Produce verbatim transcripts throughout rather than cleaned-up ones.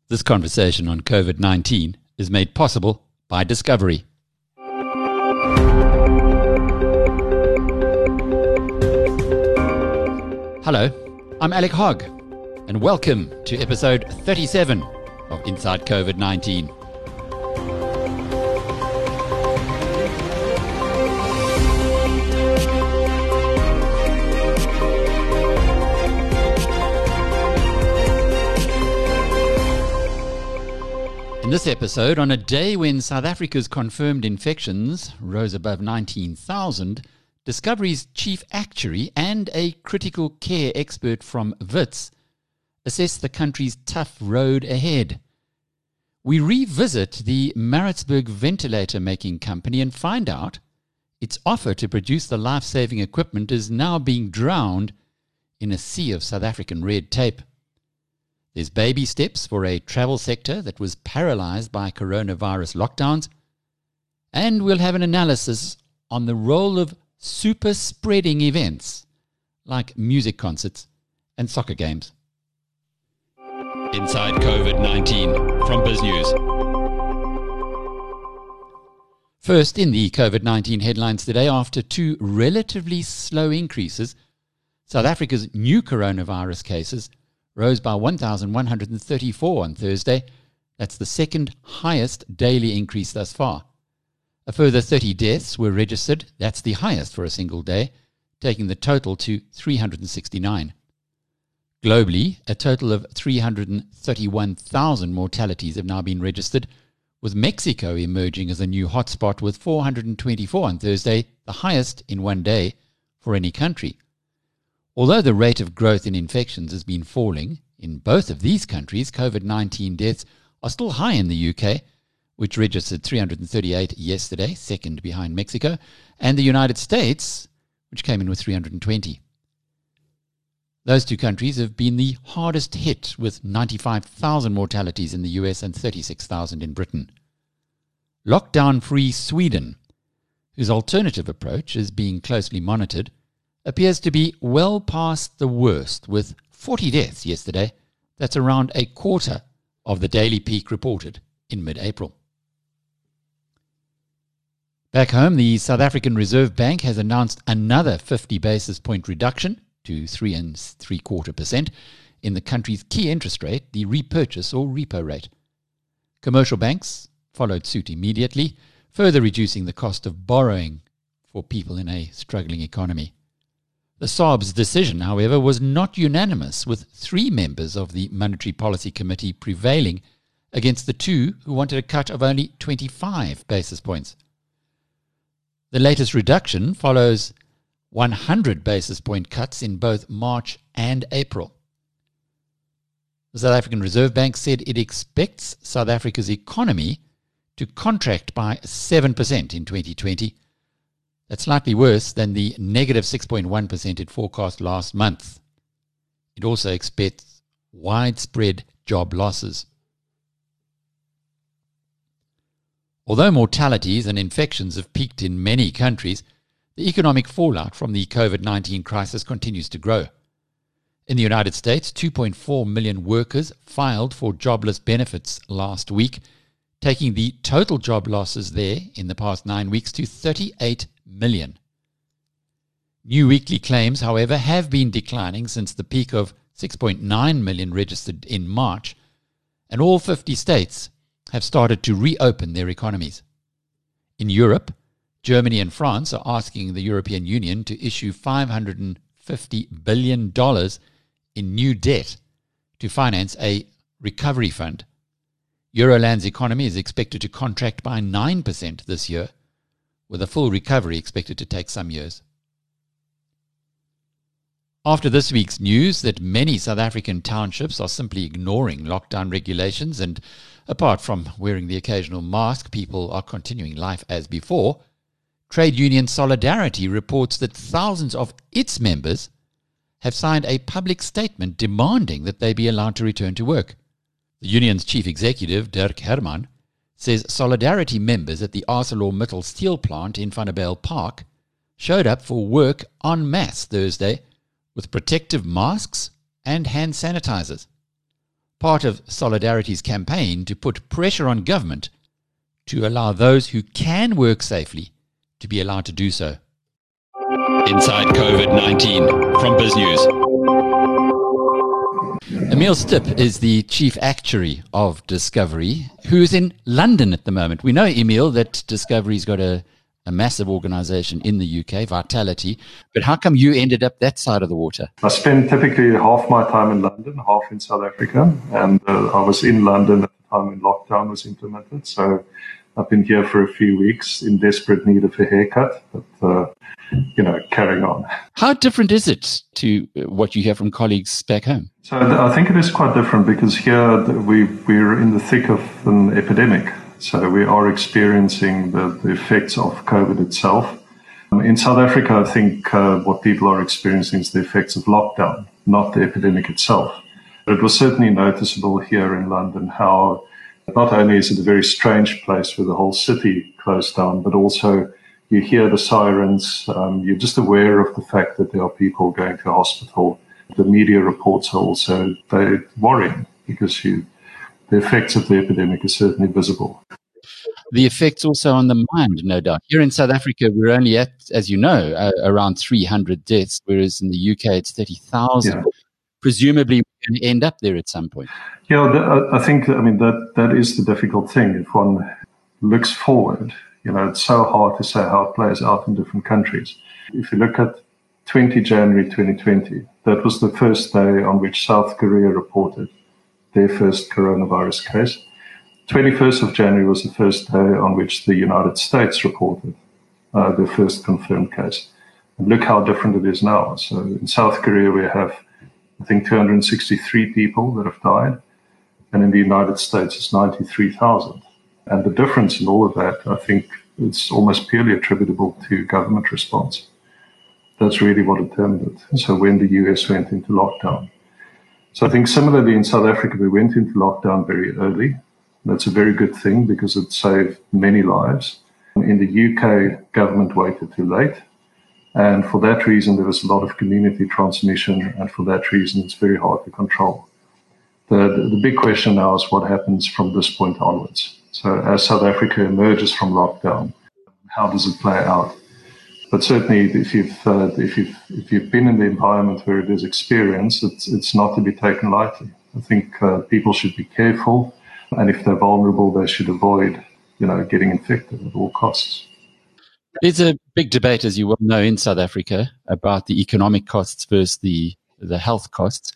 This conversation on COVID nineteen is made possible by Discovery. Hello, I'm Alec Hogg, and welcome to episode thirty-seven of Inside COVID nineteen. In this episode, on a day when South Africa's confirmed infections rose above nineteen thousand, Discovery's chief actuary and a critical care expert from Wits assess the country's tough road ahead. We revisit the Maritzburg ventilator making company and find out its offer to produce the life-saving equipment is now being drowned in a sea of South African red tape. There's baby steps for a travel sector that was paralyzed by coronavirus lockdowns. And we'll have an analysis on the role of super spreading events like music concerts and soccer games. Inside COVID nineteen from BizNews. First, in the COVID nineteen headlines today, after two relatively slow increases, South Africa's new coronavirus cases rose by one thousand one hundred thirty-four on Thursday. That's the second highest daily increase thus far. A further thirty deaths were registered. That's the highest for a single day, taking the total to three hundred sixty-nine. Globally, a total of three hundred thirty-one thousand mortalities have now been registered, with Mexico emerging as a new hotspot with four hundred twenty-four on Thursday, the highest in one day for any country. Although the rate of growth in infections has been falling, in both of these countries, COVID nineteen deaths are still high in the U K, which registered three hundred thirty-eight yesterday, second behind Mexico, and the United States, which came in with three hundred twenty. Those two countries have been the hardest hit, with ninety-five thousand mortalities in the U S and thirty-six thousand in Britain. Lockdown-free Sweden, whose alternative approach is being closely monitored, appears to be well past the worst, with forty deaths yesterday. That's around a quarter of the daily peak reported in mid-April. Back home, the South African Reserve Bank has announced another fifty basis point reduction to three and three quarter percent in the country's key interest rate, the repurchase or repo rate. Commercial banks followed suit immediately, further reducing the cost of borrowing for people in a struggling economy. The S A R B's decision, however, was not unanimous, with three members of the Monetary Policy Committee prevailing against the two who wanted a cut of only twenty-five basis points. The latest reduction follows one hundred basis point cuts in both March and April. The South African Reserve Bank said it expects South Africa's economy to contract by seven percent in twenty twenty. That's slightly worse than the negative six point one percent it forecast last month. It also expects widespread job losses. Although mortalities and infections have peaked in many countries, the economic fallout from the COVID nineteen crisis continues to grow. In the United States, two point four million workers filed for jobless benefits last week, taking the total job losses there in the past nine weeks to thirty-eight million. New weekly claims, however, have been declining since the peak of six point nine million registered in March, and all fifty states have started to reopen their economies. In Europe, Germany and France are asking the European Union to issue five hundred fifty billion dollars in new debt to finance a recovery fund. Euroland's economy is expected to contract by nine percent this year, with a full recovery expected to take some years. After this week's news that many South African townships are simply ignoring lockdown regulations and, apart from wearing the occasional mask, people are continuing life as before, trade union Solidarity reports that thousands of its members have signed a public statement demanding that they be allowed to return to work. The union's chief executive, Dirk Herman, says Solidarity members at the ArcelorMittal steel plant in Vanderbijl Park showed up for work en masse Thursday with protective masks and hand sanitizers. part of Solidarity's campaign to put pressure on government to allow those who can work safely to be allowed to do so. Inside COVID nineteen from BizNews. Emile Stipp is the chief actuary of Discovery, who's in London at the moment. We know, Emile, that Discovery's got a, a massive organization in the U K, Vitality, but how come you ended up that side of the water? I spend typically half my time in London, half in South Africa, and uh, I was in London at the time when lockdown was implemented, so I've been here for a few weeks in desperate need of a haircut, but, uh, you know, carrying on. How different is it to what you hear from colleagues back home? So I think it is quite different because here we, we're in the thick of an epidemic. So we are experiencing the, the effects of COVID itself. In South Africa, I think uh, what people are experiencing is the effects of lockdown, not the epidemic itself. But it was certainly noticeable here in London how not only is it a very strange place with the whole city closed down, but also you hear the sirens. Um, you're just aware of the fact that there are people going to hospital. The media reports are also they're worrying because you, the effects of the epidemic are certainly visible. The effects also on the mind, no doubt. Here in South Africa, we're only at, as you know, uh, around three hundred deaths, whereas in the U K it's thirty thousand. Yeah. Presumably we're going to end up there at some point. Yeah, the, I think, I mean, that, that is the difficult thing. If one looks forward, you know, it's so hard to say how it plays out in different countries. If you look at twentieth of January twenty twenty, that was the first day on which South Korea reported their first coronavirus case. twenty-first of January was the first day on which the United States reported uh, their first confirmed case. And look how different it is now. So in South Korea, we have, I think, two hundred sixty-three people that have died. And in the United States, it's ninety-three thousand. And the difference in all of that, I think, it's almost purely attributable to government response. That's really what determined it. So when the U S went into lockdown. So I think similarly in South Africa, we went into lockdown very early. That's a very good thing because it saved many lives. In the U K, government waited too late. And for that reason, there was a lot of community transmission. And for that reason, it's very hard to control. The, the, the big question now is what happens from this point onwards. So as South Africa emerges from lockdown, how does it play out? But certainly, if you've uh, if you've if you've been in the environment where it is experienced, it's it's not to be taken lightly. I think uh, people should be careful, and if they're vulnerable, they should avoid, you know, getting infected at all costs. There's a big debate, as you well know, in South Africa about the economic costs versus the the health costs.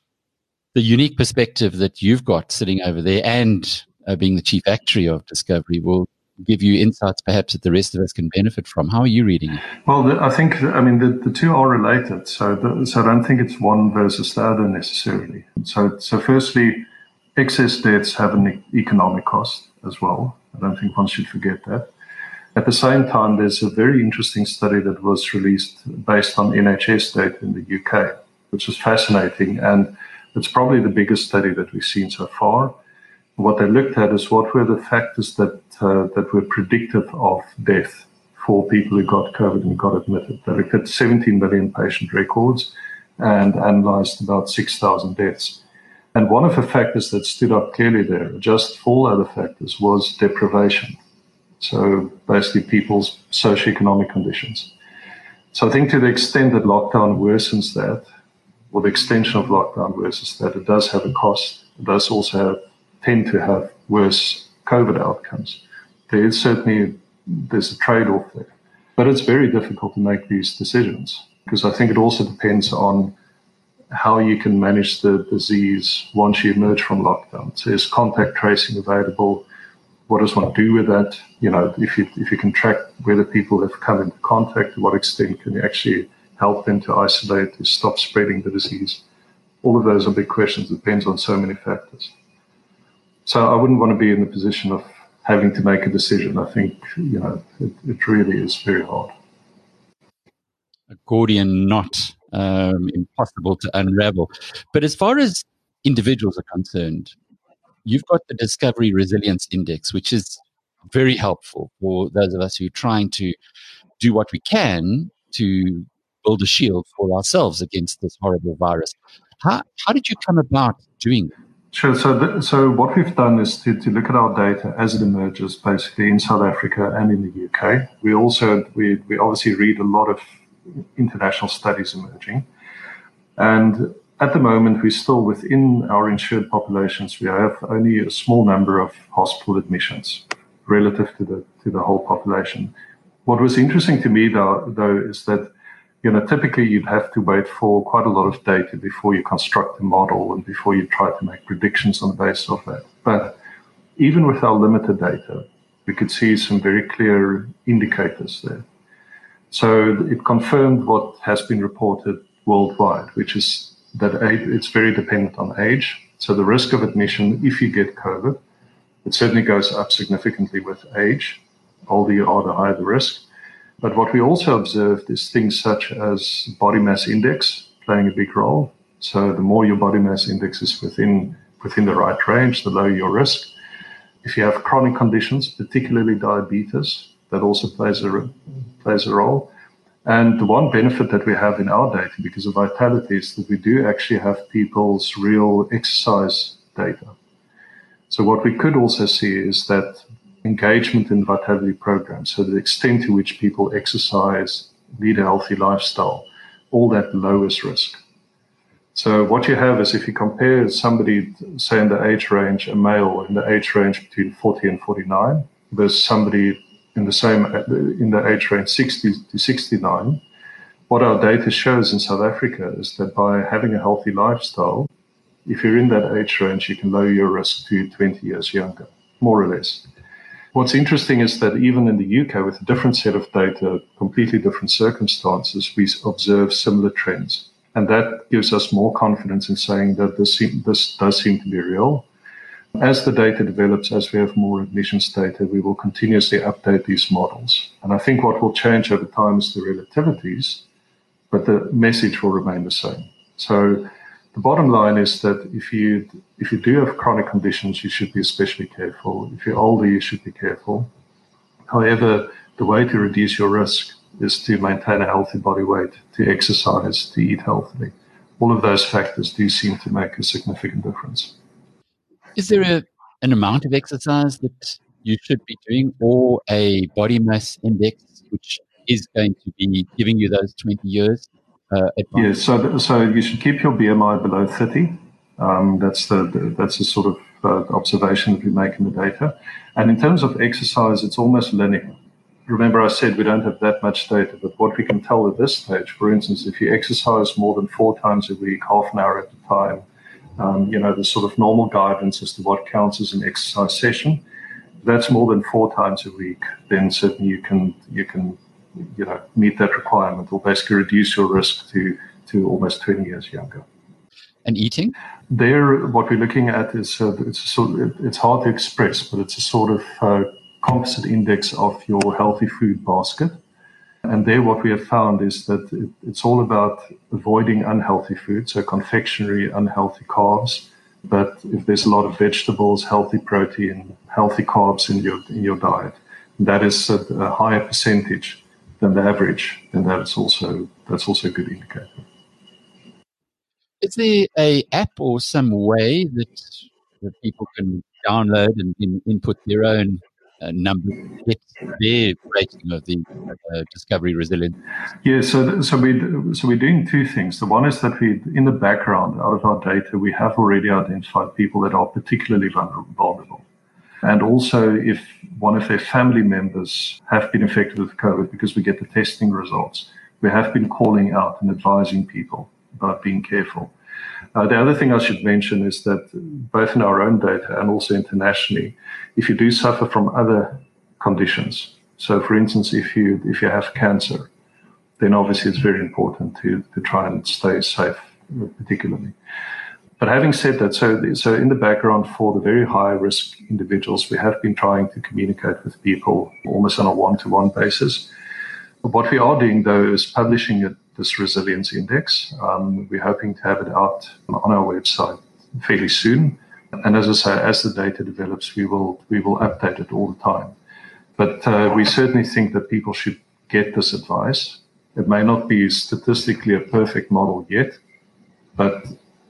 The unique perspective that you've got sitting over there, and uh, being the chief actuary of Discovery, will give you insights perhaps that the rest of us can benefit from. How are you reading it? Well, the, I think, I mean, the, the two are related. So, the, so I don't think it's one versus the other necessarily. So, so firstly, excess deaths have an economic cost as well. I don't think one should forget that. At the same time, there's a very interesting study that was released based on N H S data in the U K, which was fascinating. And it's probably the biggest study that we've seen so far. What they looked at is what were the factors that uh, that were predictive of death for people who got COVID and got admitted. They looked at seventeen million patient records and analyzed about six thousand deaths. And one of the factors that stood up clearly there, just all other factors, was deprivation. So basically people's socioeconomic conditions. So I think to the extent that lockdown worsens that, or the extension of lockdown worsens that, it does have a cost. It does also have tend to have worse COVID outcomes. There is certainly, there's a trade-off there. But it's very difficult to make these decisions because I think it also depends on how you can manage the disease once you emerge from lockdown. So is contact tracing available? What does one do with that? You know, if you if you can track whether people have come into contact, to what extent can you actually help them to isolate, to stop spreading the disease? All of those are big questions. It depends on so many factors. So I wouldn't want to be in the position of having to make a decision. I think, you know, it, it really is very hard. A Gordian knot, um, impossible to unravel. But as far as individuals are concerned, you've got the Discovery Resilience Index, which is very helpful for those of us who are trying to do what we can to build a shield for ourselves against this horrible virus. How, how did you come about doing that? Sure. So, the, so what we've done is to, to look at our data as it emerges, basically in South Africa and in the U K. We also we, we obviously read a lot of international studies emerging, and at the moment we're still within our insured populations. We have only a small number of hospital admissions relative to the to the whole population. What was interesting to me, though, though is that you know, typically you'd have to wait for quite a lot of data before you construct a model and before you try to make predictions on the basis of that. But even with our limited data, we could see some very clear indicators there. So it confirmed what has been reported worldwide, which is that it's very dependent on age. So the risk of admission, if you get COVID, it certainly goes up significantly with age. Older you are, the higher the risk. But what we also observed is things such as body mass index playing a big role. So the more your body mass index is within within the right range, the lower your risk. If you have chronic conditions, particularly diabetes, that also plays a plays a role. And the one benefit that we have in our data, because of Vitality, is that we do actually have people's real exercise data. So what we could also see is that engagement in the Vitality program, so the extent to which people exercise, lead a healthy lifestyle, all that lowers risk. So what you have is if you compare somebody, say in the age range, a male in the age range between forty and forty-nine, versus somebody in the same, in the age range sixty to sixty-nine, what our data shows in South Africa is that by having a healthy lifestyle, if you're in that age range, you can lower your risk to twenty years younger, more or less. What's interesting is that even in the U K, with a different set of data, completely different circumstances, we observe similar trends. And that gives us more confidence in saying that this, this does seem to be real. As the data develops, as we have more admissions data, we will continuously update these models. And I think what will change over time is the relativities, but the message will remain the same. So the bottom line is that if you if you do have chronic conditions, you should be especially careful. If you're older, you should be careful. However, the way to reduce your risk is to maintain a healthy body weight, to exercise, to eat healthily. All of those factors do seem to make a significant difference. Is there a, an amount of exercise that you should be doing, or a body mass index which is going to be giving you those twenty years? Uh, yes, so so you should keep your B M I below thirty. Um, that's the, the that's the sort of uh, observation that we make in the data. And in terms of exercise, it's almost linear. Remember, I said we don't have that much data, but what we can tell at this stage, for instance, if you exercise more than four times a week, half an hour at a time, um, you know, the sort of normal guidance as to what counts as an exercise session, that's more than four times a week, then certainly you can you can you know meet that requirement, or basically reduce your risk to to almost twenty years younger. And eating? There, what we're looking at is uh, it's a sort of, it's hard to express, but it's a sort of uh, composite index of your healthy food basket. And there, what we have found is that it, it's all about avoiding unhealthy food, so confectionery, unhealthy carbs. But if there's a lot of vegetables, healthy protein, healthy carbs in your in your diet, that is a, a higher percentage than the average, then that's also that's also a good indicator. Is there a app or some way that, that people can download and, and input their own uh, numbers to get their rating of the uh, Discovery Resilience? Yeah, so so we so we're doing two things. The one is that we, in the background, out of our data, we have already identified people that are particularly vulnerable, and also if one of their family members have been infected with COVID, because we get the testing results, we have been calling out and advising people about being careful. Uh, the other thing I should mention is that both in our own data and also internationally, if you do suffer from other conditions, so for instance, if you if you have cancer, then obviously it's very important to, to try and stay safe, particularly. But having said that, so, so in the background for the very high risk individuals, we have been trying to communicate with people almost on a one-to-one basis. What we are doing, though, is publishing it, this resilience index. Um, we're hoping to have it out on our website fairly soon. And as I say, as the data develops, we will we will update it all the time. But uh, we certainly think that people should get this advice. It may not be statistically a perfect model yet, but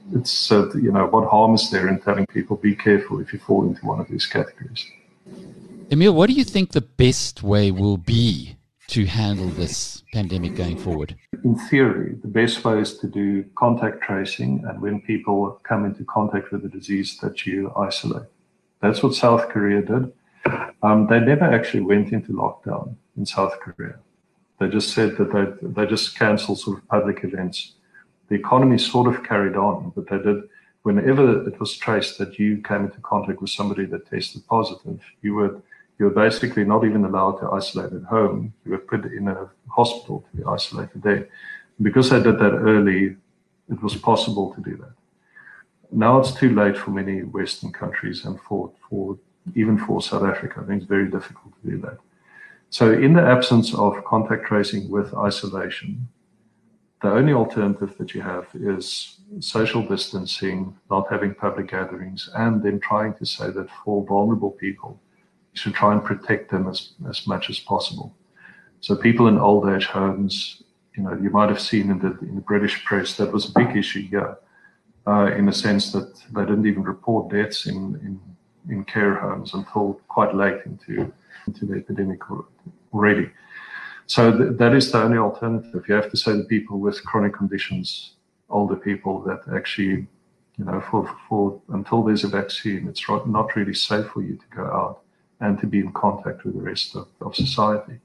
it's, uh, you know, what harm is there in telling people be careful if you fall into one of these categories? Emile, what do you think the best way will be to handle this pandemic going forward? In theory, the best way is to do contact tracing, and when people come into contact with the disease, that you isolate. That's what South Korea did. Um, they never actually went into lockdown in South Korea. They just said that they they just cancelled sort of public events. The economy sort of carried on, but they did, whenever it was traced that you came into contact with somebody that tested positive, you were you were basically not even allowed to isolate at home. You were put in a hospital to be isolated there. Because they did that early, it was possible to do that. Now it's too late for many Western countries and for, for even for South Africa. I think it's very difficult to do that. So in the absence of contact tracing with isolation, the only alternative that you have is social distancing, not having public gatherings, and then trying to say that for vulnerable people, you should try and protect them as, as much as possible. So people in old age homes, you know, you might have seen in the, in the British press, that was a big issue here, uh, in the sense that they didn't even report deaths in, in, in care homes until quite late into, into the epidemic already. So th- that is the only alternative. You have to say to people with chronic conditions, older people, that actually, you know, for, for until there's a vaccine, it's not really safe for you to go out and to be in contact with the rest of, of society.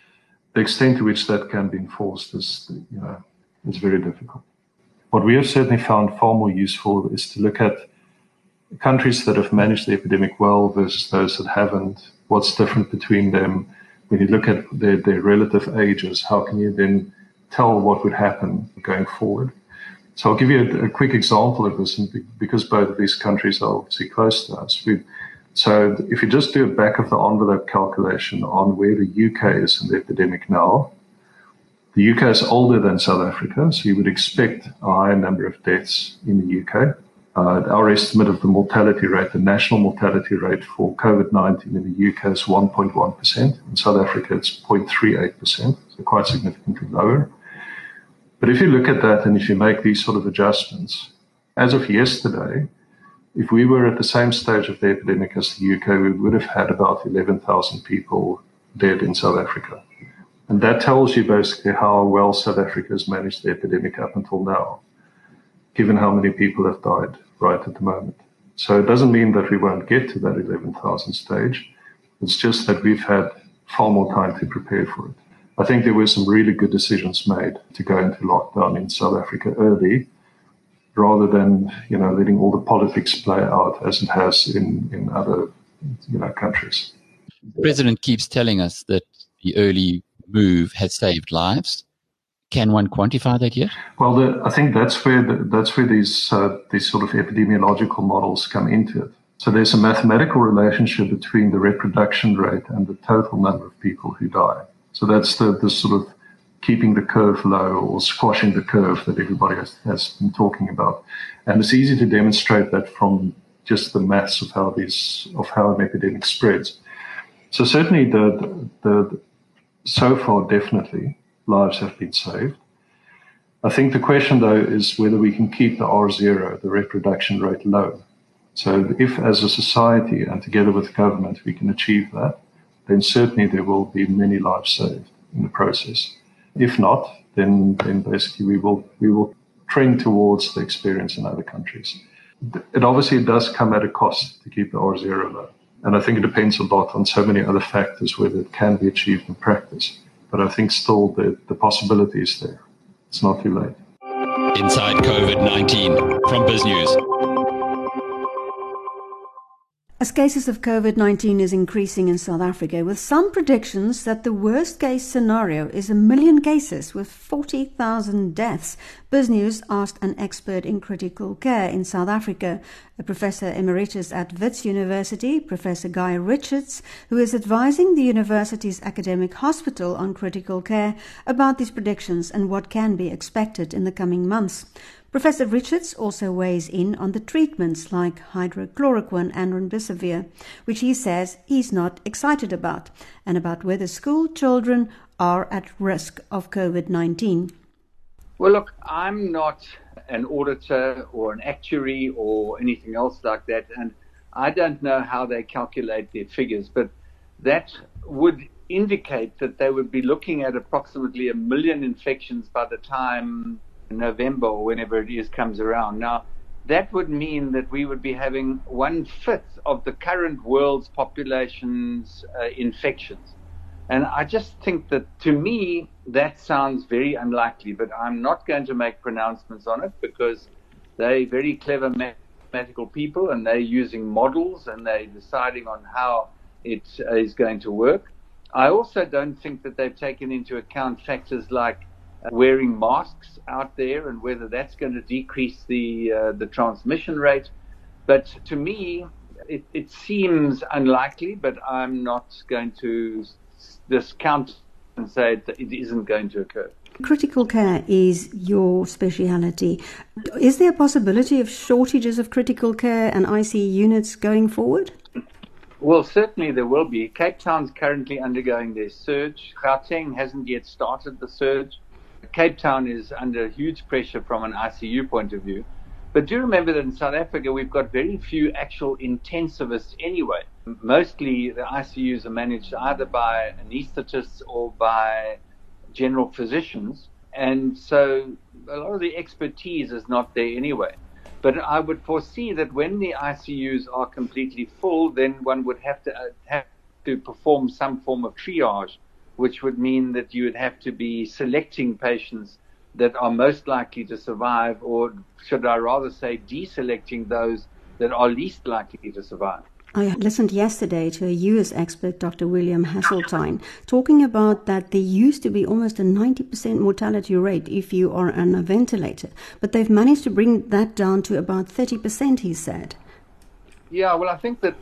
The extent to which that can be enforced is, you know, is very difficult. What we have certainly found far more useful is to look at countries that have managed the epidemic well versus those that haven't. What's different between them? When you look at their, their relative ages, how can you then tell what would happen going forward? So I'll give you a, a quick example of this, and because both of these countries are obviously close to us. We, so if you just do a back of the envelope calculation on where the U K is in the epidemic now, the U K is older than South Africa, so you would expect a higher number of deaths in the U K. Uh, our estimate of the mortality rate, the national mortality rate for COVID nineteen in the U K is one point one percent. In South Africa, it's zero point three eight percent, so quite significantly lower. But if you look at that and if you make these sort of adjustments, as of yesterday, if we were at the same stage of the epidemic as the U K, we would have had about eleven thousand people dead in South Africa. And that tells you basically how well South Africa has managed the epidemic up until now, given how many people have died right at the moment. So it doesn't mean that we won't get to that eleven thousand stage. It's just that we've had far more time to prepare for it. I think there were some really good decisions made to go into lockdown in South Africa early, rather than, you know, letting all the politics play out as it has in, in other, you know, countries. The president keeps telling us that the early move has saved lives. Can one quantify that yet? Well, the, I think that's where the, that's where these uh, these sort of epidemiological models come into it. So there's a mathematical relationship between the reproduction rate and the total number of people who die. So that's the, the sort of keeping the curve low or squashing the curve that everybody has, has been talking about. And it's easy to demonstrate that from just the maths of how these of how an epidemic spreads. So certainly the the, the so far definitely lives have been saved. I think the question, though, is whether we can keep the R zero, the reproduction rate, low. So if, as a society and together with government, we can achieve that, then certainly there will be many lives saved in the process. If not, then then basically we will we will trend towards the experience in other countries. It obviously does come at a cost to keep the R zero low. And I think it depends a lot on so many other factors whether it can be achieved in practice. But I think still the, the possibility is there. It's not too late. Inside COVID nineteen from BizNews. As cases of COVID nineteen is increasing in South Africa, with some predictions that the worst-case scenario is a million cases with forty thousand deaths, BizNews asked an expert in critical care in South Africa, a Professor Emeritus at Wits University, Professor Guy Richards, who is advising the university's academic hospital on critical care about these predictions and what can be expected in the coming months. Professor Richards also weighs in on the treatments like hydrochloroquine and remdesivir, which he says he's not excited about, and about whether school children are at risk of COVID nineteen. Well, look, I'm not an auditor or an actuary or anything else like that. And I don't know how they calculate their figures, but that would indicate that they would be looking at approximately a million infections by the time November or whenever it is comes around. Now, that would mean that we would be having one-fifth of the current world's population's uh, infections. And I just think that, to me, that sounds very unlikely, but I'm not going to make pronouncements on it because they're very clever mathematical people and they're using models and they're deciding on how it uh, is going to work. I also don't think that they've taken into account factors like uh, wearing masks out there and whether that's going to decrease the uh, the transmission rate. But to me, it, it seems unlikely, but I'm not going to discount and say that it isn't going to occur. Critical care is your speciality. Is there a possibility of shortages of critical care and I C U units going forward? Well, certainly there will be. Cape Town's currently undergoing their surge. Gauteng hasn't yet started the surge. Cape Town is under huge pressure from an I C U point of view. But do remember that in South Africa, we've got very few actual intensivists anyway. Mostly the I C Us are managed either by anesthetists or by general physicians. And so a lot of the expertise is not there anyway. But I would foresee that when the I C Us are completely full, then one would have to uh, have to perform some form of triage, which would mean that you would have to be selecting patients that are most likely to survive, or should I rather say deselecting those that are least likely to survive. I listened yesterday to a U S expert, Doctor William Hasseltine, talking about that there used to be almost a ninety percent mortality rate if you are on a ventilator, but they've managed to bring that down to about thirty percent, he said. Yeah, well, I think that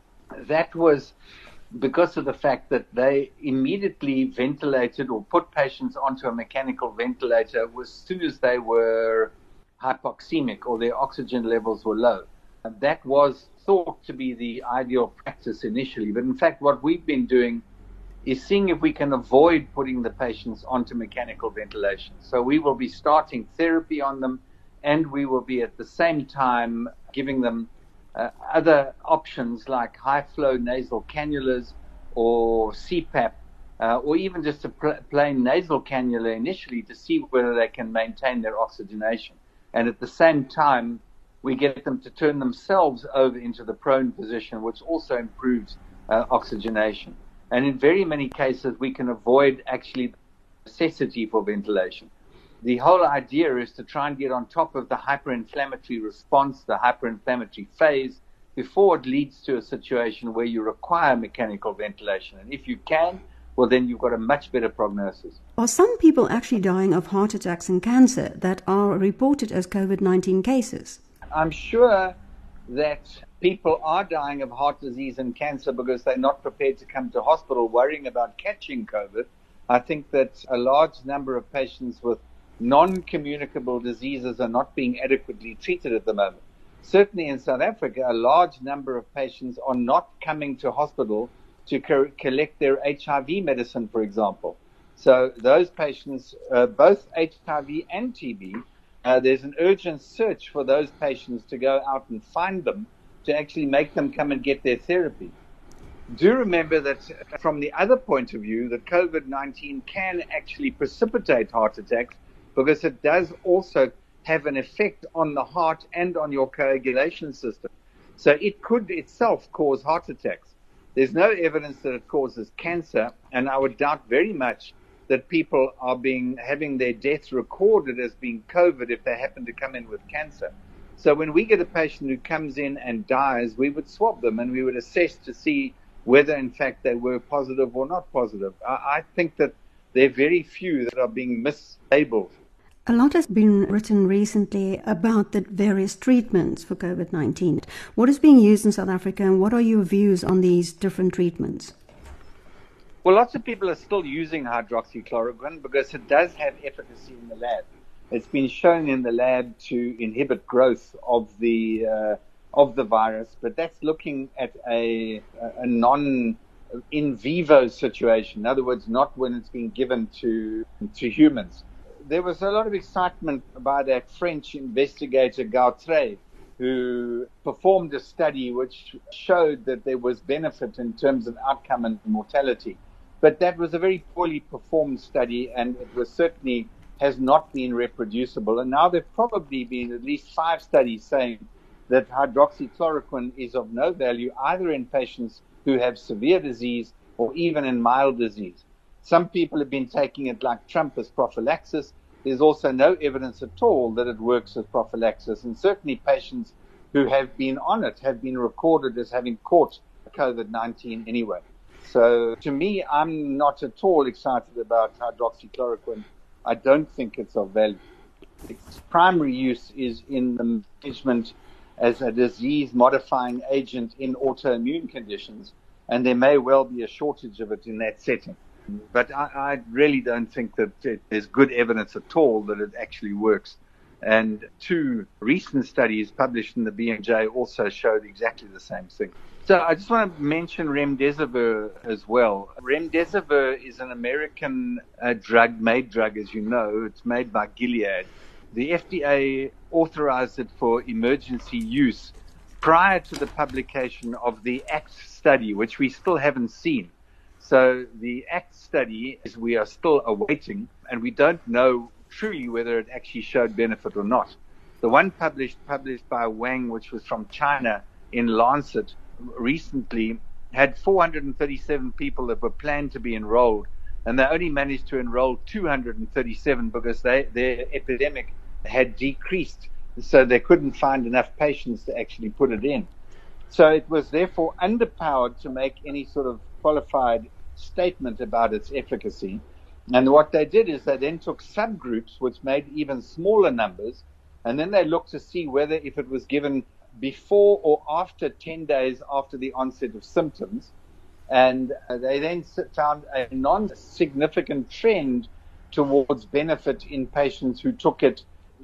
that was because of the fact that they immediately ventilated or put patients onto a mechanical ventilator as soon as they were hypoxemic or their oxygen levels were low. And that was thought to be the ideal practice initially. But in fact, what we've been doing is seeing if we can avoid putting the patients onto mechanical ventilation. So we will be starting therapy on them, and we will be at the same time giving them uh, other options like high-flow nasal cannulas or C PAP, uh, or even just a pl- plain nasal cannula initially to see whether they can maintain their oxygenation. And at the same time, we get them to turn themselves over into the prone position, which also improves uh, oxygenation. And in very many cases, we can avoid actually the necessity for ventilation. The whole idea is to try and get on top of the hyperinflammatory response, the hyperinflammatory phase, before it leads to a situation where you require mechanical ventilation. And if you can, well, then you've got a much better prognosis. Are some people actually dying of heart attacks and cancer that are reported as COVID nineteen cases? I'm sure that people are dying of heart disease and cancer because they're not prepared to come to hospital worrying about catching COVID. I think that a large number of patients with non-communicable diseases are not being adequately treated at the moment. Certainly in South Africa, a large number of patients are not coming to hospital to co- collect their H I V medicine, for example. So those patients, uh, both H I V and T B, Uh, there's an urgent search for those patients to go out and find them to actually make them come and get their therapy. Do remember that from the other point of view, that COVID nineteen can actually precipitate heart attacks because it does also have an effect on the heart and on your coagulation system. So it could itself cause heart attacks. There's no evidence that it causes cancer, and I would doubt very much that people are being having their deaths recorded as being COVID if they happen to come in with cancer. So when we get a patient who comes in and dies, we would swab them and we would assess to see whether in fact they were positive or not positive. I, I think that there are very few that are being mislabeled. A lot has been written recently about the various treatments for COVID nineteen. What is being used in South Africa and what are your views on these different treatments? Well, lots of people are still using hydroxychloroquine because it does have efficacy in the lab. It's been shown in the lab to inhibit growth of the uh, of the virus, but that's looking at a, a non in vivo situation. In other words, not when it's being given to to humans. there was a lot of excitement by that French investigator Gautret, who performed a study which showed that there was benefit in terms of outcome and mortality. But that was a very poorly performed study, and it was certainly has not been reproducible. And now there have probably been at least five studies saying that hydroxychloroquine is of no value either in patients who have severe disease or even in mild disease. Some people have been taking it like Trump as prophylaxis. There's also no evidence at all that it works as prophylaxis. And certainly patients who have been on it have been recorded as having caught COVID nineteen anyway. So to me, I'm not at all excited about hydroxychloroquine. I don't think it's of value. Its primary use is in the management as a disease-modifying agent in autoimmune conditions, and there may well be a shortage of it in that setting. But I, I really don't think that it, there's good evidence at all that it actually works. And two recent studies published in the B M J also showed exactly the same thing. So I just want to mention remdesivir as well. Remdesivir is an American uh, drug, made drug, as you know. It's made by Gilead. The F D A authorized it for emergency use prior to the publication of the ACT study, which we still haven't seen. So the ACT study is we are still awaiting, and we don't know truly whether it actually showed benefit or not. The one published published by Wang, which was from China in Lancet recently, had four hundred thirty-seven people that were planned to be enrolled, and they only managed to enroll two hundred thirty-seven because they, their epidemic had decreased, so they couldn't find enough patients to actually put it in. So it was therefore underpowered to make any sort of qualified statement about its efficacy. And what they did is they then took subgroups which made even smaller numbers, and then they looked to see whether if it was given before or after ten days after the onset of symptoms. And they then found a non-significant trend towards benefit in patients who took it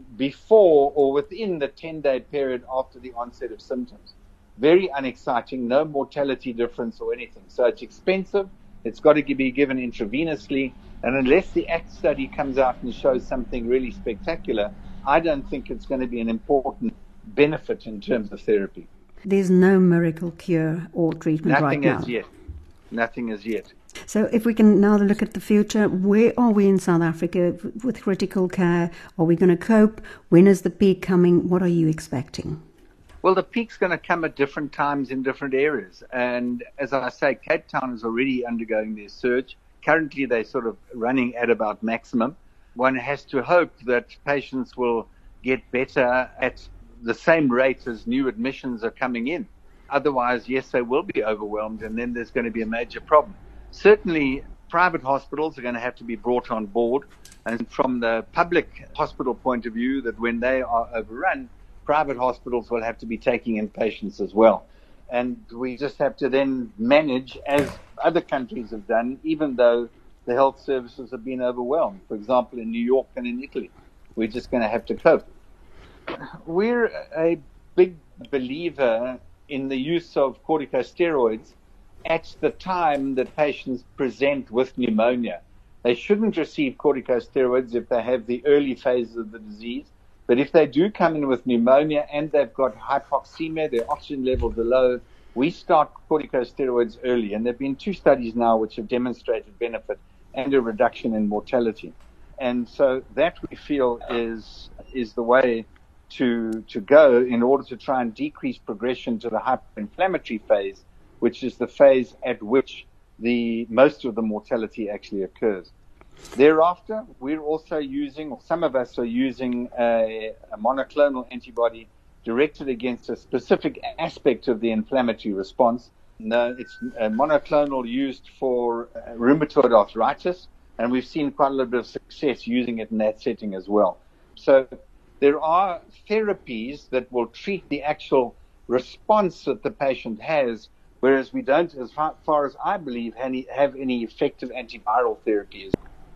before or within the ten-day period after the onset of symptoms. Very unexciting, no mortality difference or anything. So it's expensive. It's got to be given intravenously. And unless the ACT study comes out and shows something really spectacular, I don't think it's going to be an important benefit in terms of therapy. There's no miracle cure or treatment right now. Nothing as yet. Nothing as yet. So if we can now look at the future, where are we in South Africa with critical care? Are we going to cope? When is the peak coming? What are you expecting? Well, the peak's going to come at different times in different areas. And as I say, Cape Town is already undergoing their surge. Currently, they're sort of running at about maximum. One has to hope that patients will get better at the same rate as new admissions are coming in. Otherwise, yes, they will be overwhelmed, and then there's going to be a major problem. Certainly, private hospitals are going to have to be brought on board. And from the public hospital point of view, that when they are overrun, private hospitals will have to be taking in patients as well. And we just have to then manage, as other countries have done, even though the health services have been overwhelmed. For example, in New York and in Italy, we're just going to have to cope. We're a big believer in the use of corticosteroids at the time that patients present with pneumonia. They shouldn't receive corticosteroids if they have the early phases of the disease. But if they do come in with pneumonia and they've got hypoxemia, their oxygen levels are low, we start corticosteroids early. And there have been two studies now which have demonstrated benefit and a reduction in mortality. And so that we feel is is the way to to go in order to try and decrease progression to the hyperinflammatory phase, which is the phase at which the most of the mortality actually occurs. Thereafter, we're also using, or some of us are using, a, a monoclonal antibody directed against a specific aspect of the inflammatory response. No, it's a monoclonal used for uh, rheumatoid arthritis, and we've seen quite a little bit of success using it in that setting as well. So there are therapies that will treat the actual response that the patient has, whereas we don't, as far, far as I believe, have any effective antiviral therapies.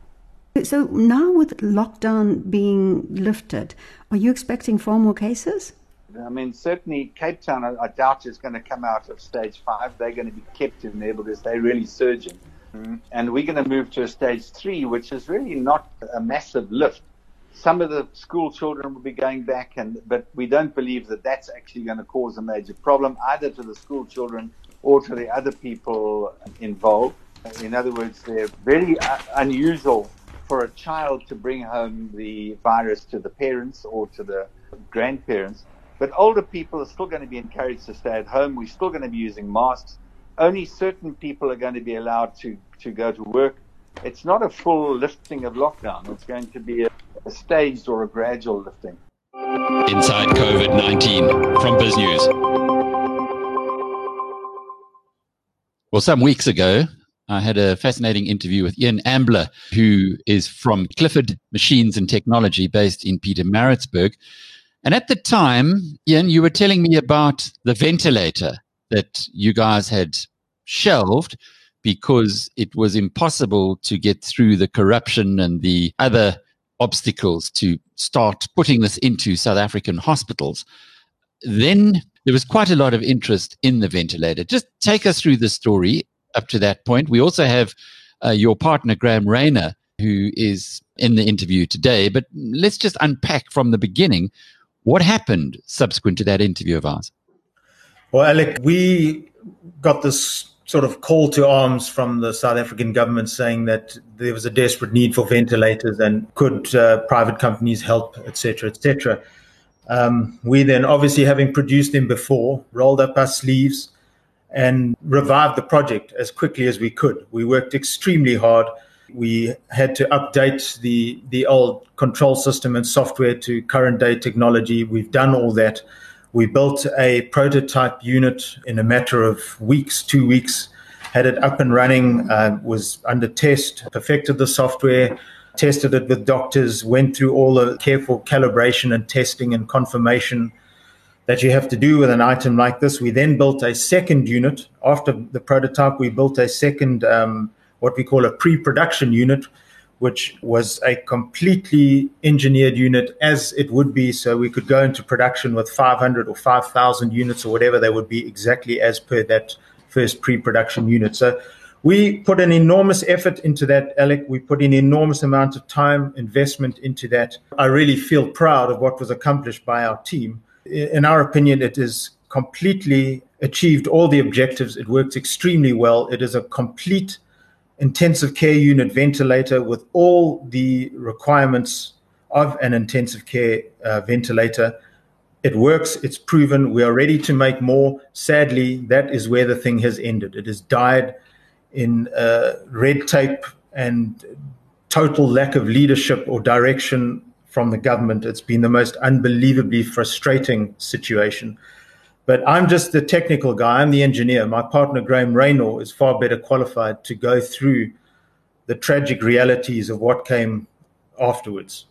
So now with lockdown being lifted, are you expecting far more cases? I mean, certainly Cape Town, I, I doubt is going to come out of stage five. They're going to be kept in there because they're really surging. Mm-hmm. And we're going to move to a stage three, which is really not a massive lift. Some of the school children will be going back, and but we don't believe that that's actually going to cause a major problem either to the school children or to the other people involved. In other words, they're very uh, unusual for a child to bring home the virus to the parents or to the grandparents. But older people are still going to be encouraged to stay at home. We're still going to be using masks. Only certain people are going to be allowed to, to go to work. It's not a full lifting of lockdown. It's going to be a, a staged or a gradual lifting. Inside COVID nineteen from BizNews. Well, some weeks ago, I had a fascinating interview with Ian Ambler, who is from Clifford Machines and Technology based in Pietermaritzburg. And at the time, Ian, you were telling me about the ventilator that you guys had shelved because it was impossible to get through the corruption and the other obstacles to start putting this into South African hospitals. Then there was quite a lot of interest in the ventilator. Just take us through the story up to that point. We also have uh, your partner, Graham Rayner, who is in the interview today. But let's just unpack from the beginning what happened subsequent to that interview of ours. Well, Alec, we got this sort of call to arms from the South African government saying that there was a desperate need for ventilators and could uh, private companies help, et cetera, et cetera. Um, we then, obviously having produced them before, rolled up our sleeves and revived the project as quickly as we could. We worked extremely hard. We had to update the, the old control system and software to current day technology. We've done all that. We built a prototype unit in a matter of weeks, two weeks, had it up and running, uh, was under test, perfected the software, tested it with doctors, went through all the careful calibration and testing and confirmation that you have to do with an item like this. We then built a second unit. After the prototype, we built a second, um, what we call a pre-production unit, which was a completely engineered unit as it would be, so we could go into production with five hundred or five thousand units or whatever they would be, exactly as per that first pre-production unit. So we put an enormous effort into that, Alec. We put an enormous amount of time, investment into that. I really feel proud of what was accomplished by our team. In our opinion, it is completely achieved all the objectives. It works extremely well. It is a complete intensive care unit ventilator with all the requirements of an intensive care uh, ventilator. It works. It's proven. We are ready to make more. Sadly, that is where the thing has ended. It has died in uh, red tape and total lack of leadership or direction from the government. It's been the most unbelievably frustrating situation. But I'm just the technical guy. I'm the engineer. My partner, Graham Rayner, is far better qualified to go through the tragic realities of what came afterwards.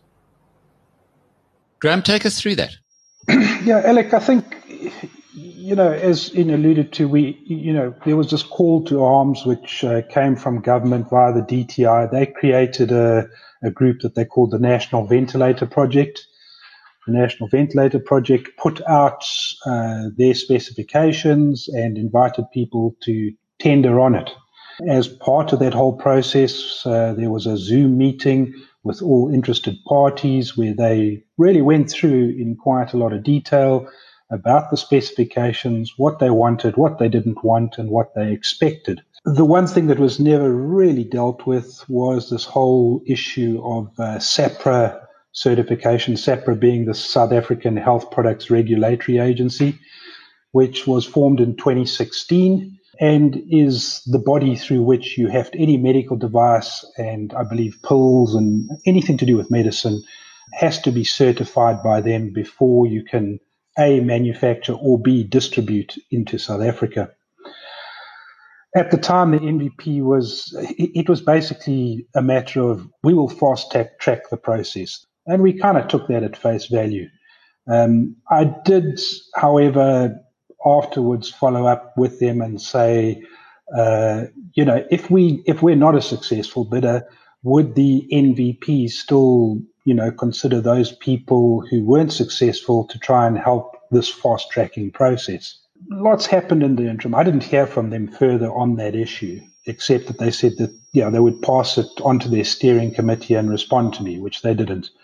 Graham, take us through that. Yeah, Alec, I think, you know, as Ian alluded to, we, you know, there was this call to arms which uh, came from government via the D T I. They created a, a group that they called the National Ventilator Project. The National Ventilator Project put out uh, their specifications and invited people to tender on it. As part of that whole process, uh, there was a Zoom meeting with all interested parties where they really went through in quite a lot of detail about the specifications, what they wanted, what they didn't want, and what they expected. The one thing that was never really dealt with was this whole issue of uh, SAHPRA certification, SAHPRA being the South African Health Products Regulatory Agency, which was formed in twenty sixteen and is the body through which you have to, any medical device and I believe pills and anything to do with medicine has to be certified by them before you can A, manufacture or B, distribute into South Africa. At the time, the M V P was, it, it was basically a matter of we will fast track the process. And we kind of took that at face value. Um, I did, however, afterwards follow up with them and say, uh, you know, if we if we're not a successful bidder, would the N V P still, you know, consider those people who weren't successful to try and help this fast tracking process? Lots happened in the interim. I didn't hear from them further on that issue, except that they said that, yeah, they would pass it on to their steering committee and respond to me, which they didn't.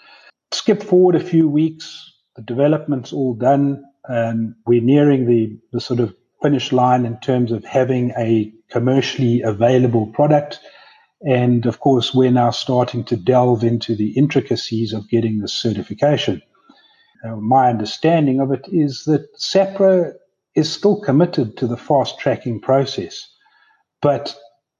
skip forward a few weeks, the development's all done. Um, we're nearing the, the sort of finish line in terms of having a commercially available product. And of course, we're now starting to delve into the intricacies of getting this certification. Uh, my understanding of it is that SAHPRA is still committed to the fast tracking process. But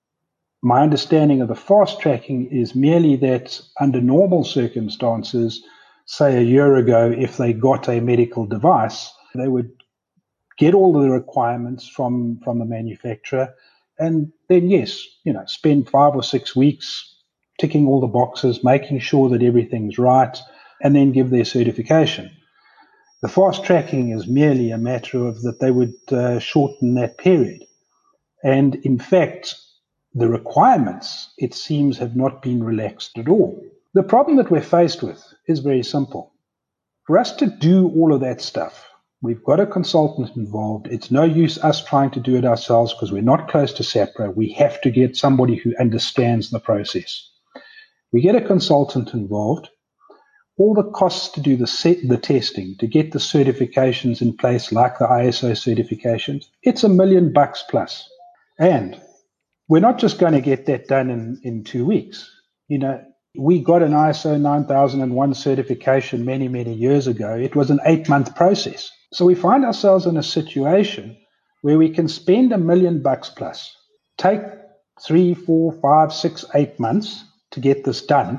my understanding of the fast tracking is merely that under normal circumstances, say a year ago, if they got a medical device, they would get all of the requirements from, from the manufacturer, and then, yes, you know, spend five or six weeks ticking all the boxes, making sure that everything's right, and then give their certification. The fast tracking is merely a matter of that they would uh, shorten that period. And in fact, the requirements, it seems, have not been relaxed at all. The problem that we're faced with is very simple. For us to do all of that stuff, we've got a consultant involved. It's no use us trying to do it ourselves because we're not close to SAHPRA. We have to get somebody who understands the process. We get a consultant involved. All the costs to do the set, the testing, to get the certifications in place, like the I S O certifications, it's a million bucks plus. And we're not just going to get that done in, in two weeks. You know, we got an I S O nine thousand one certification many, many years ago. It was an eight-month process. So we find ourselves in a situation where we can spend a million bucks plus, take three, four, five, six, eight months to get this done.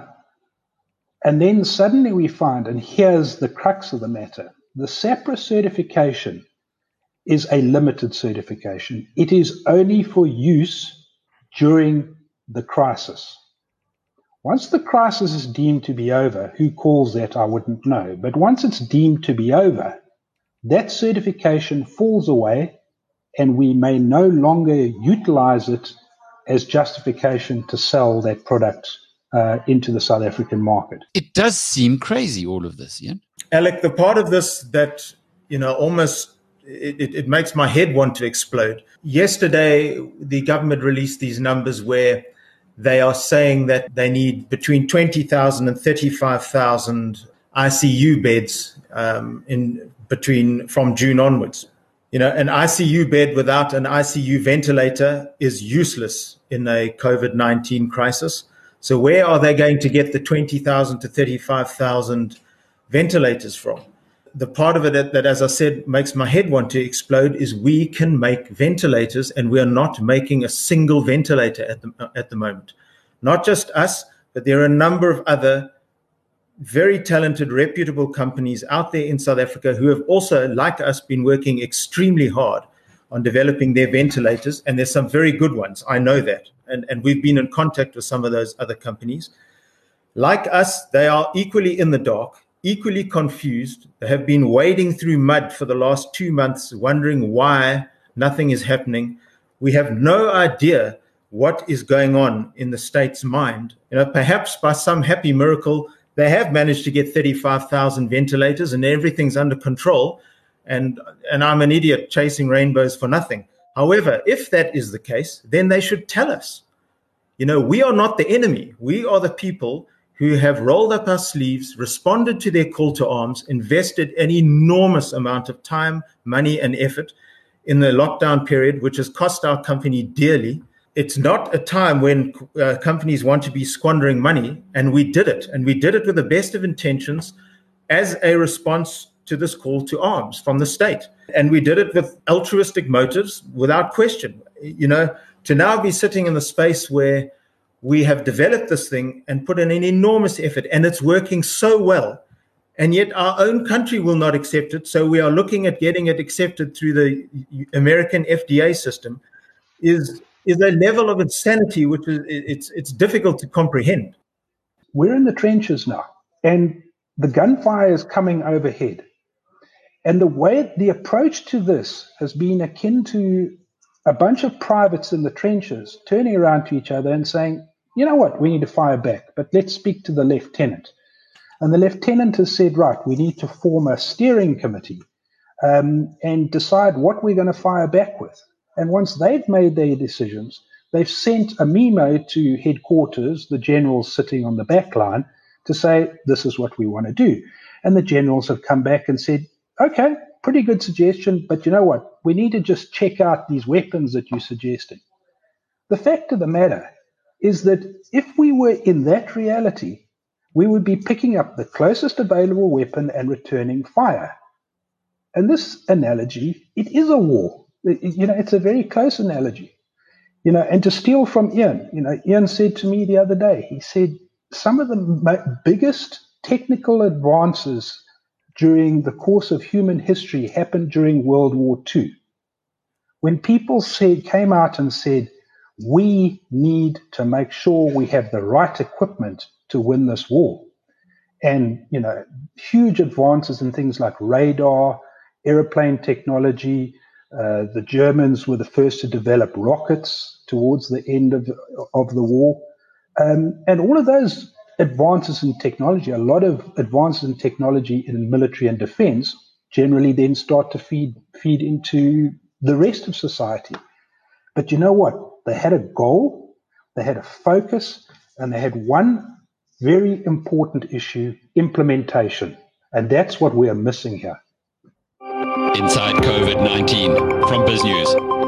And then suddenly we find, and here's the crux of the matter, the SAHPRA certification is a limited certification. It is only for use during the crisis. Once the crisis is deemed to be over, who calls that, I wouldn't know. But once it's deemed to be over, that certification falls away and we may no longer utilize it as justification to sell that product uh, into the South African market. It does seem crazy, all of this, Ian. Alec, the part of this that, you know, almost it, it, it makes my head want to explode. Yesterday, the government released these numbers where they are saying that they need between twenty thousand and thirty-five thousand I C U beds um, in between from June onwards. You know, an I C U bed without an I C U ventilator is useless in a COVID nineteen crisis. So where are they going to get the twenty thousand to thirty-five thousand ventilators from? The part of it that, that, as I said, makes my head want to explode is we can make ventilators, and we are not making a single ventilator at the, at the moment. Not just us, but there are a number of other very talented, reputable companies out there in South Africa who have also, like us, been working extremely hard on developing their ventilators. And there's some very good ones. I know that. And, and we've been in contact with some of those other companies. Like us, they are equally in the dark, equally confused. They have been wading through mud for the last two months, wondering why nothing is happening. We have no idea what is going on in the state's mind. You know, perhaps by some happy miracle, they have managed to get thirty-five thousand ventilators and everything's under control. And, and I'm an idiot chasing rainbows for nothing. However, if that is the case, then they should tell us. You know, we are not the enemy. We are the people who have rolled up our sleeves, responded to their call to arms, invested an enormous amount of time, money, and effort in the lockdown period, which has cost our company dearly. It's not a time when uh, companies want to be squandering money, and we did it. And we did it with the best of intentions as a response to this call to arms from the state. And we did it with altruistic motives, without question. You know, to now be sitting in the space where we have developed this thing and put in an enormous effort, and it's working so well, and yet our own country will not accept it. So we are looking at getting it accepted through the American F D A system, is is a level of insanity which is it's it's difficult to comprehend. We're in the trenches now, and the gunfire is coming overhead. And the way the approach to this has been akin to a bunch of privates in the trenches turning around to each other and saying, you know what, we need to fire back, but let's speak to the lieutenant. And the lieutenant has said, right, we need to form a steering committee um, and decide what we're going to fire back with. And once they've made their decisions, they've sent a memo to headquarters, the generals sitting on the back line, to say, this is what we want to do. And the generals have come back and said, okay, pretty good suggestion, but you know what? We need to just check out these weapons that you're suggesting. The fact of the matter is that if we were in that reality, we would be picking up the closest available weapon and returning fire. And this analogy, it is a war. You know, it's a very close analogy. You know, and to steal from Ian, you know, Ian said to me the other day, he said, some of the mo- biggest technical advances during the course of human history happened during World War Two. When people said, came out and said, we need to make sure we have the right equipment to win this war. And, you know, huge advances in things like radar, airplane technology. Uh, the Germans were the first to develop rockets towards the end of, of the war. Um, and all of those advances in technology, a lot of advances in technology in military and defense, generally then start to feed feed into the rest of society. But you know what? They had a goal, they had a focus, and they had one very important issue, implementation. And that's what we are missing here. Inside COVID nineteen from BizNews.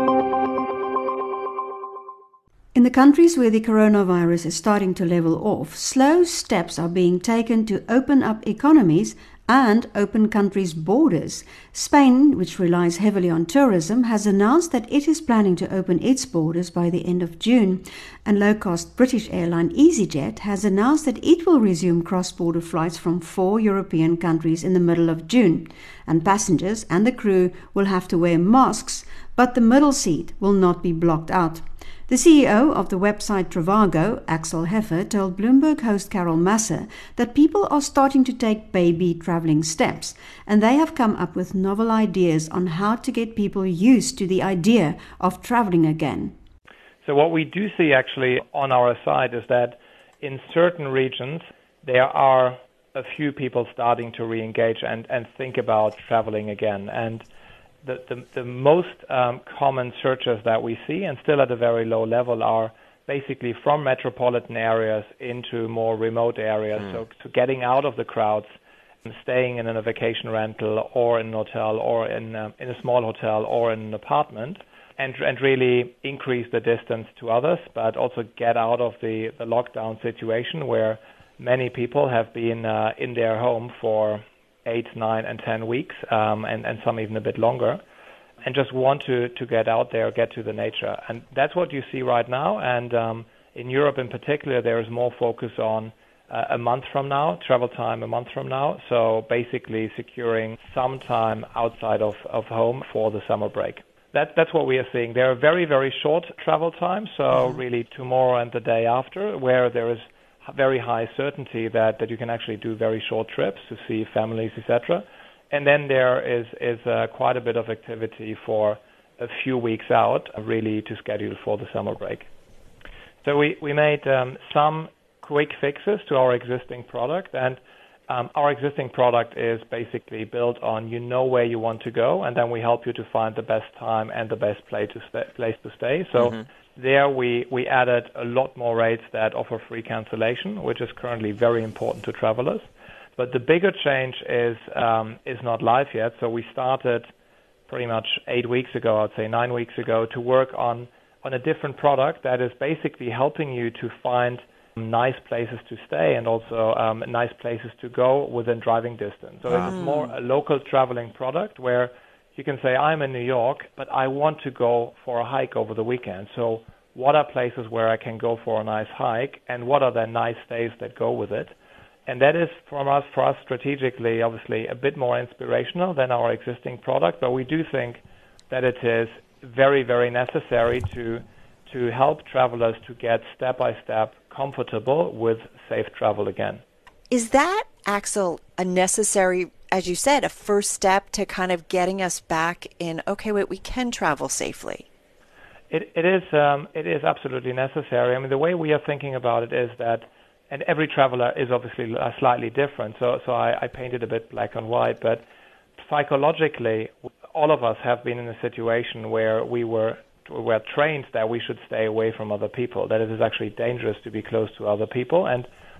In the countries where the coronavirus is starting to level off, slow steps are being taken to open up economies and open countries' borders. Spain, which relies heavily on tourism, has announced that it is planning to open its borders by the end of June. And low-cost British airline EasyJet has announced that it will resume cross-border flights from four European countries in the middle of June. And passengers and the crew will have to wear masks, but the middle seat will not be blocked out. The C E O of the website Trivago, Axel Heffer, told Bloomberg host Carol Masser that people are starting to take baby traveling steps, and they have come up with novel ideas on how to get people used to the idea of traveling again. So what we do see actually on our side is that in certain regions there are a few people starting to re-engage and, and think about traveling again. And The, the, the most um, common searches that we see, and still at a very low level, are basically from metropolitan areas into more remote areas. Mm. So, so getting out of the crowds, and staying in a vacation rental or in an hotel or in, um, in a small hotel or in an apartment, and, and really increase the distance to others, but also get out of the, the lockdown situation where many people have been uh, in their home for eight, nine, and ten weeks, um, and, and some even a bit longer, and just want to, to get out there, get to the nature. And that's what you see right now. And um, in Europe in particular, there is more focus on uh, a month from now, travel time a month from now. So basically securing some time outside of, of home for the summer break. That, that's what we are seeing. There are very, very short travel times, so mm-hmm. really tomorrow and the day after, where there is very high certainty that, that you can actually do very short trips to see families, et cetera. And then there is, is uh, quite a bit of activity for a few weeks out, really to schedule for the summer break. So we, we made um, some quick fixes to our existing product, and um, our existing product is basically built on you know where you want to go, and then we help you to find the best time and the best place to stay. Place to stay. So. Mm-hmm. There we, we added a lot more rates that offer free cancellation, which is currently very important to travelers. But the bigger change is um, is not live yet. So we started pretty much eight weeks ago, I'd say nine weeks ago, to work on, on a different product that is basically helping you to find nice places to stay and also um, nice places to go within driving distance. So wow. It's more a local traveling product where you can say, I'm in New York, but I want to go for a hike over the weekend. So what are places where I can go for a nice hike, and what are the nice stays that go with it? And that is, from us, for us strategically, obviously, a bit more inspirational than our existing product, but we do think that it is very, very necessary to to help travelers to get step-by-step comfortable with safe travel again. Is that, Axel, a necessary, as you said, a first step to kind of getting us back in, okay, wait, we can travel safely? It, it is um, it is absolutely necessary. I mean, the way we are thinking about it is that, and every traveler is obviously slightly different, so, so I, I painted a bit black and white, but psychologically, all of us have been in a situation where we were were trained that we should stay away from other people, that it is actually dangerous to be close to other people, and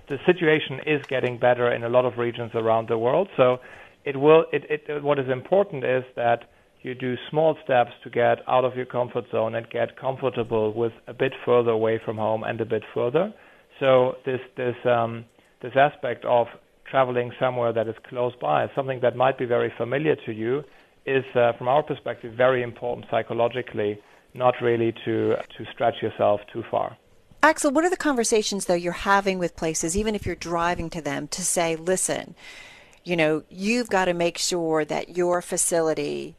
the situation is getting better in a lot of regions around the world. So it will. It, it, what is important is that you do small steps to get out of your comfort zone and get comfortable with a bit further away from home and a bit further. So this this um, this aspect of traveling somewhere that is close by, something that might be very familiar to you, is uh, from our perspective very important psychologically, not really to to stretch yourself too far. Axel, what are the conversations, though, you're having with places, even if you're driving to them, to say, listen, you know, you've got to make sure that your facility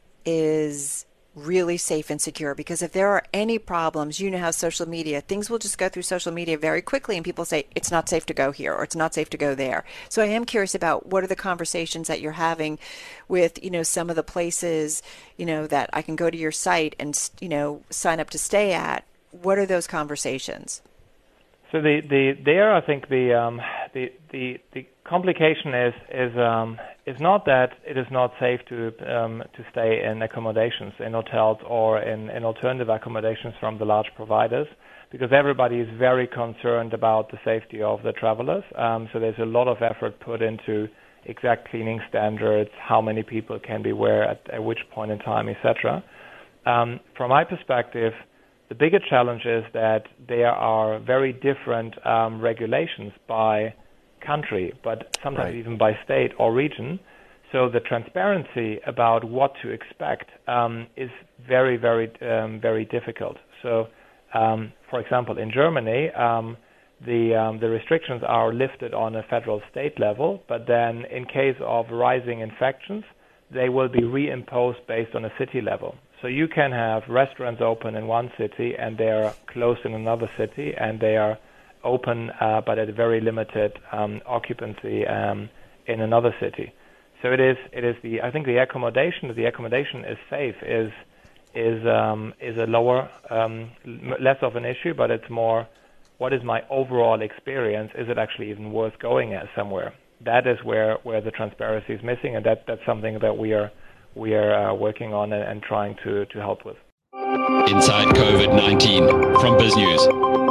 is really safe and secure, because if there are any problems, you know how social media, things will just go through social media very quickly and people say it's not safe to go here or it's not safe to go there. So I am curious about what are the conversations that you're having with, you know, some of the places, you know, that I can go to your site and, you know, sign up to stay at. What are those conversations? So the, the there I think the um, the the the complication is is um, is not that it is not safe to um, to stay in accommodations, in hotels or in, in alternative accommodations from the large providers, because everybody is very concerned about the safety of the travelers. Um, so there's a lot of effort put into exact cleaning standards, how many people can be where at, at which point in time, et cetera. Um, from my perspective, the bigger challenge is that there are very different um, regulations by country, but sometimes right. even by state or region. So the transparency about what to expect um, is very, very, um, very difficult. So, um, for example, in Germany, um, the um, the restrictions are lifted on a federal state level, but then in case of rising infections, they will be reimposed based on a city level. So you can have restaurants open in one city and they are closed in another city, and they are open uh, but at a very limited um, occupancy um, in another city. So it is it is the I think the accommodation the accommodation is safe is is um, is a lower um, less of an issue, but it's more what is my overall experience? Is it actually even worth going at somewhere? That is where, where the transparency is missing, and that, that's something that we are we are uh, working on and, and trying to, to help with. Inside COVID nineteen from BizNews.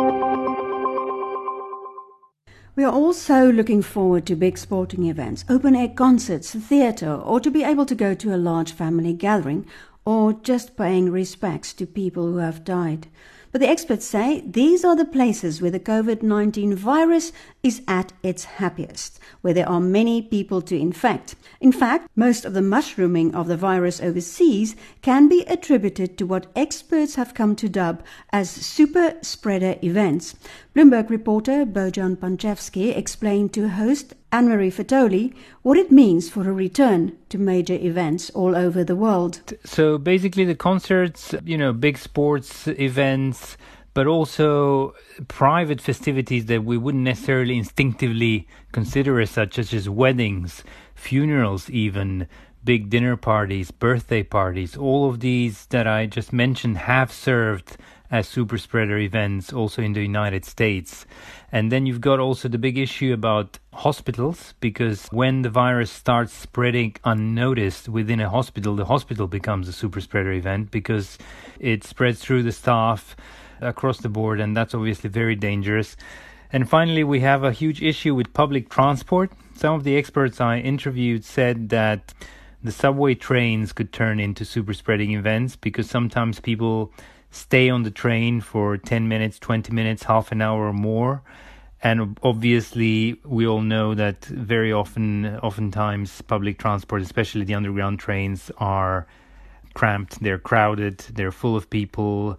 We are also looking forward to big sporting events, open-air concerts, theatre, or to be able to go to a large family gathering, or just paying respects to people who have died. But the experts say these are the places where the COVID nineteen virus is at its happiest, where there are many people to infect. In fact, most of the mushrooming of the virus overseas can be attributed to what experts have come to dub as super spreader events. Bloomberg reporter Bojan Panchevsky explained to host Anne-Marie Fatoli what it means for a return to major events all over the world. So basically the concerts, you know, big sports events, but also private festivities that we wouldn't necessarily instinctively consider as such, such as weddings, funerals even, big dinner parties, birthday parties. All of these that I just mentioned have served as super spreader events also in the United States. And then you've got also the big issue about hospitals, because when the virus starts spreading unnoticed within a hospital, the hospital becomes a super spreader event because it spreads through the staff across the board, and that's obviously very dangerous. And finally, we have a huge issue with public transport. Some of the experts I interviewed said that the subway trains could turn into super spreading events because sometimes people stay on the train for ten minutes, twenty minutes, half an hour or more. And obviously, we all know that very often, oftentimes, public transport, especially the underground trains, are cramped, they're crowded, they're full of people,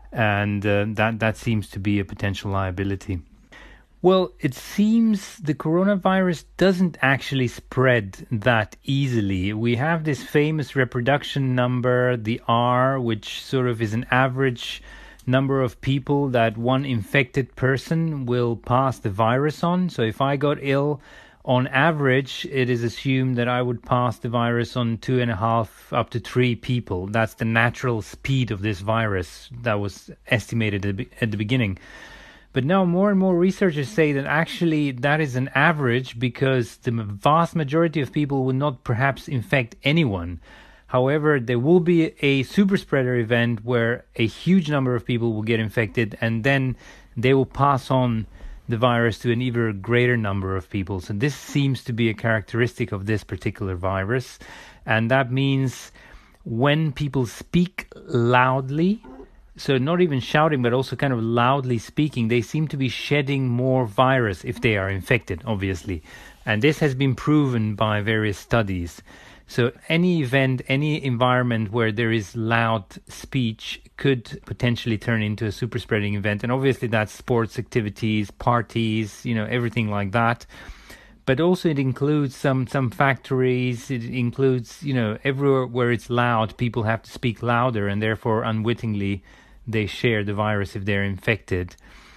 and uh, that, that seems to be a potential liability. Well, it seems the coronavirus doesn't actually spread that easily. We have this famous reproduction number, the R, which sort of is an average number of people that one infected person will pass the virus on. So if I got ill, on average, it is assumed that I would pass the virus on two and a half up to three people. That's the natural speed of this virus that was estimated at the, at the beginning. But now more and more researchers say that actually that is an average because the vast majority of people will not perhaps infect anyone. However, there will be a super spreader event where a huge number of people will get infected, and then they will pass on the virus to an even greater number of people. So this seems to be a characteristic of this particular virus. And that means when people speak loudly, so not even shouting, but also kind of loudly speaking, they seem to be shedding more virus if they are infected, obviously. And this has been proven by various studies. So any event, any environment where there is loud speech could potentially turn into a super spreading event. And obviously that's sports activities, parties, you know, everything like that. But also it includes some, some factories, it includes, you know, everywhere where it's loud, people have to speak louder and therefore unwittingly they share the virus if they're infected.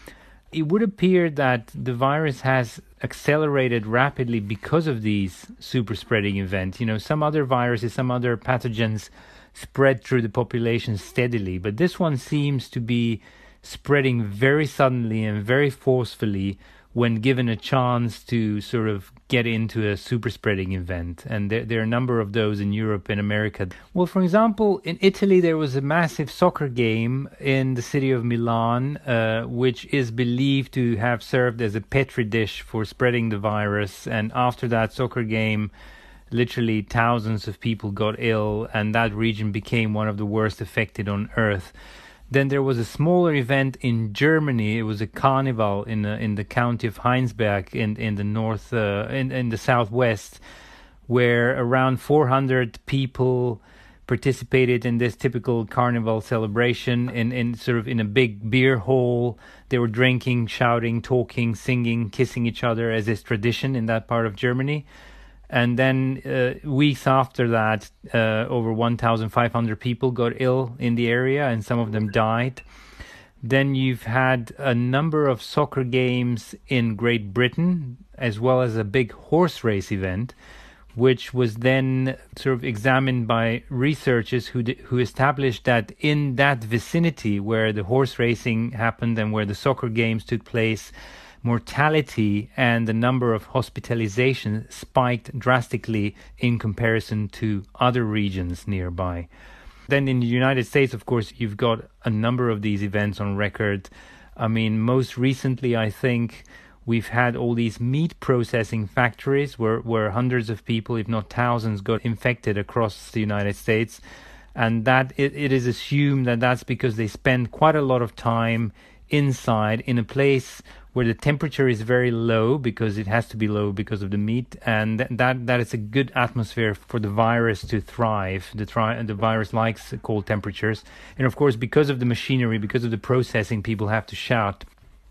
It would appear that the virus has accelerated rapidly because of these super spreading events. You know, some other viruses, some other pathogens spread through the population steadily, but this one seems to be spreading very suddenly and very forcefully when given a chance to sort of get into a super spreading event. And there, there are a number of those in Europe and America. Well, for example, in Italy, there was a massive soccer game in the city of Milan, uh, which is believed to have served as a petri dish for spreading the virus. And after that soccer game, literally thousands of people got ill, and that region became one of the worst affected on Earth. Then there was a smaller event in Germany. It was a carnival in uh, in the county of Heinsberg in in the north uh, in in the southwest, where around four hundred people participated in this typical carnival celebration in in sort of in a big beer hall. They were drinking, shouting, talking, singing, kissing each other, as is tradition in that part of Germany. And then uh, weeks after that, uh, over one thousand five hundred people got ill in the area, and some of them died. Then you've had a number of soccer games in Great Britain, as well as a big horse race event, which was then sort of examined by researchers who d- who established that in that vicinity where the horse racing happened and where the soccer games took place, mortality and the number of hospitalizations spiked drastically in comparison to other regions nearby. Then in the United States, of course, you've got a number of these events on record. I mean, most recently, I think we've had all these meat processing factories where, where hundreds of people, if not thousands, got infected across the United States. And that it, it is assumed that that's because they spend quite a lot of time inside in a place where the temperature is very low, because it has to be low because of the meat, and th- that that is a good atmosphere for the virus to thrive. The, tri- the virus likes cold temperatures. And of course, because of the machinery, because of the processing, people have to shout.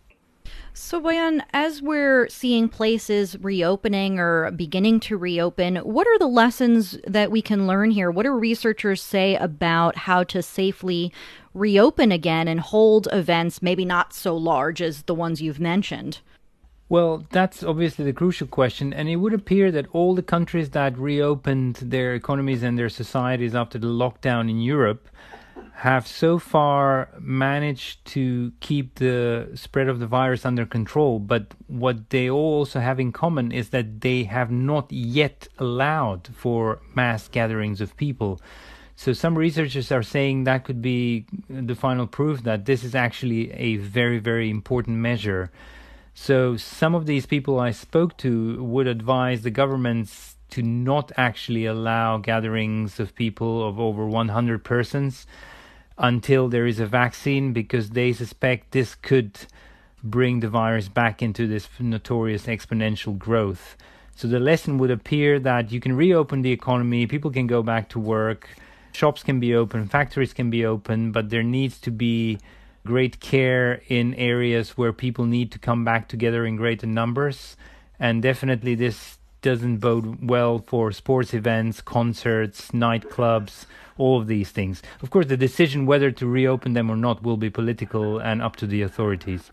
So, Bojan, as we're seeing places reopening or beginning to reopen, what are the lessons that we can learn here? What do researchers say about how to safely reopen again and hold events maybe not so large as the ones you've mentioned? Well, that's obviously the crucial question, and it would appear that all the countries that reopened their economies and their societies after the lockdown in Europe have so far managed to keep the spread of the virus under control. But what they all also have in common is that they have not yet allowed for mass gatherings of people. So some researchers are saying that could be the final proof that this is actually a very, very important measure. So some of these people I spoke to would advise the governments to not actually allow gatherings of people of over one hundred persons until there is a vaccine, because they suspect this could bring the virus back into this notorious exponential growth. So the lesson would appear that you can reopen the economy, people can go back to work, shops can be open, factories can be open, but there needs to be great care in areas where people need to come back together in greater numbers. And definitely this doesn't bode well for sports events, concerts, nightclubs, all of these things. Of course, the decision whether to reopen them or not will be political and up to the authorities.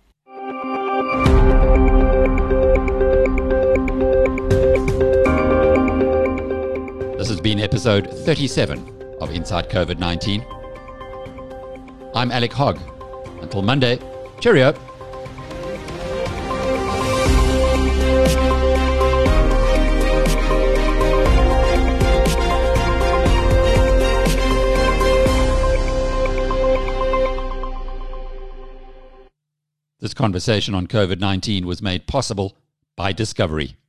This has been episode thirty-seven of Inside COVID nineteen. I'm Alec Hogg. Until Monday, cheerio. This conversation on COVID nineteen was made possible by Discovery.